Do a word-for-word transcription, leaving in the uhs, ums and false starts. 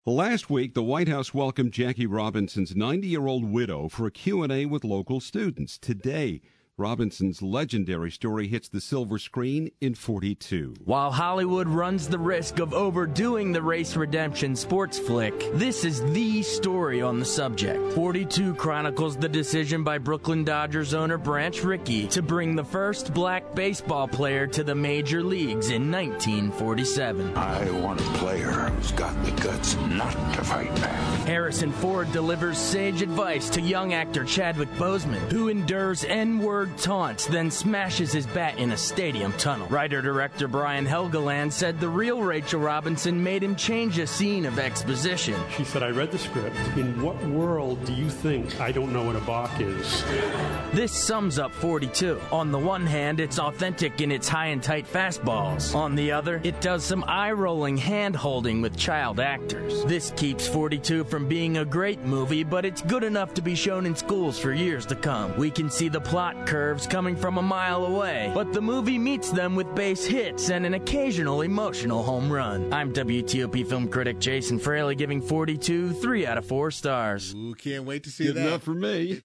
Last week, the White House welcomed Jackie Robinson's ninety-year-old widow for a Q and A with local students. Today, Robinson's legendary story hits the silver screen in forty-two. While Hollywood runs the risk of overdoing the race redemption sports flick, this is the story on the subject. forty-two chronicles the decision by Brooklyn Dodgers owner Branch Rickey to bring the first black baseball player to the major leagues in nineteen forty-seven. I want a player who's got the guts not to fight back. Harrison Ford delivers sage advice to young actor Chadwick Boseman, who endures N-word taunts, then smashes his bat in a stadium tunnel. Writer-director Brian Helgeland said the real Rachel Robinson made him change a scene of exposition. She said, I read the script. In what world do you think I don't know what a balk is? This sums up forty-two. On the one hand, it's authentic in its high and tight fastballs. On the other, it does some eye-rolling hand-holding with child actors. This keeps forty-two from being a great movie, but it's good enough to be shown in schools for years to come. We can see the plot curves coming from a mile away, but the movie meets them with base hits and an occasional emotional home run. I'm W T O P film critic Jason Fraley, giving forty-two three out of four stars. Ooh, can't wait to see Good that. enough for me.